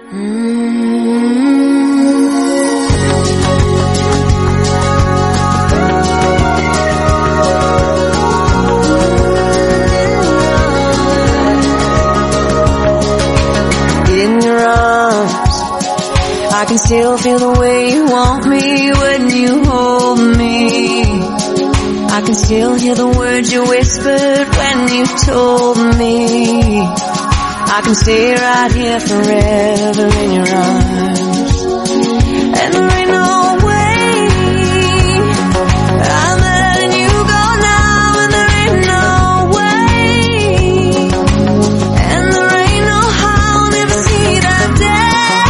I can still feel the way you want me when you hold me. I can still hear the words you whispered when you told me. I can stay right here forever in your arms. And there ain't no way I'm letting you go now, and there ain't no way, and there ain't no how I'll never see that day.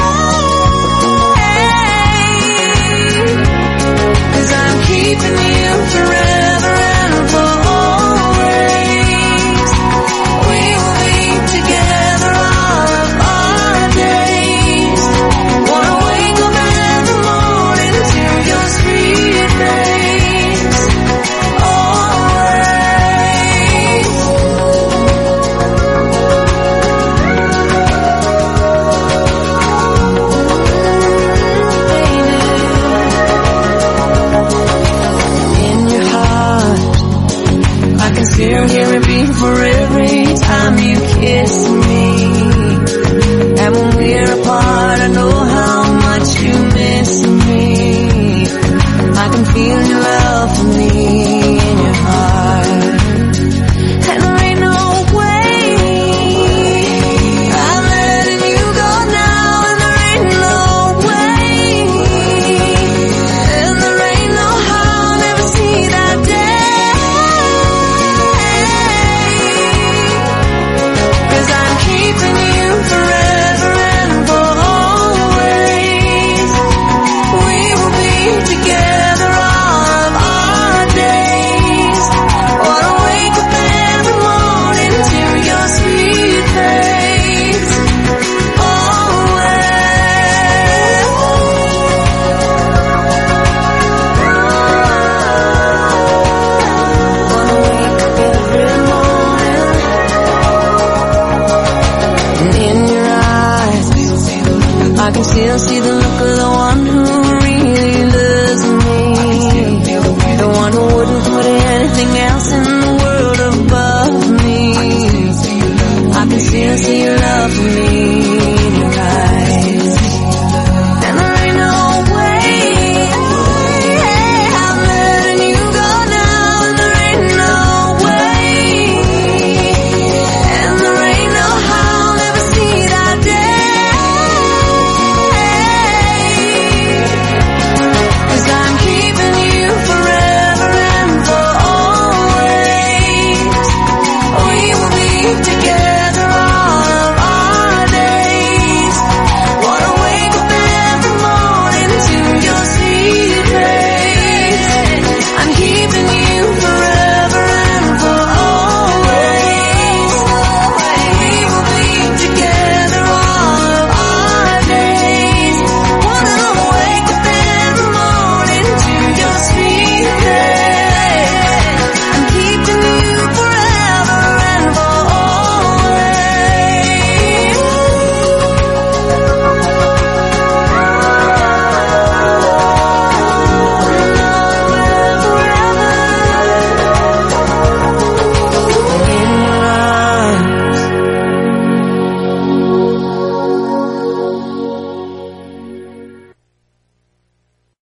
Keeping you forever and for always. We will be together all of our days. Wanna wake up every morning to your sweet face. I can still hear it beat for every time you kiss me. And when we're apart, I know how much you miss me. I can feel your love for me in your heart. And there ain't no way I'm letting you go now, and there ain't no way, and there ain't no how I'll never see that day. Keeping you forever and for always. We will be together all of our days. Wanna wake up every morning to your sweet face. Always. Wanna wake up every morning. In your eyes, I can still see the look of the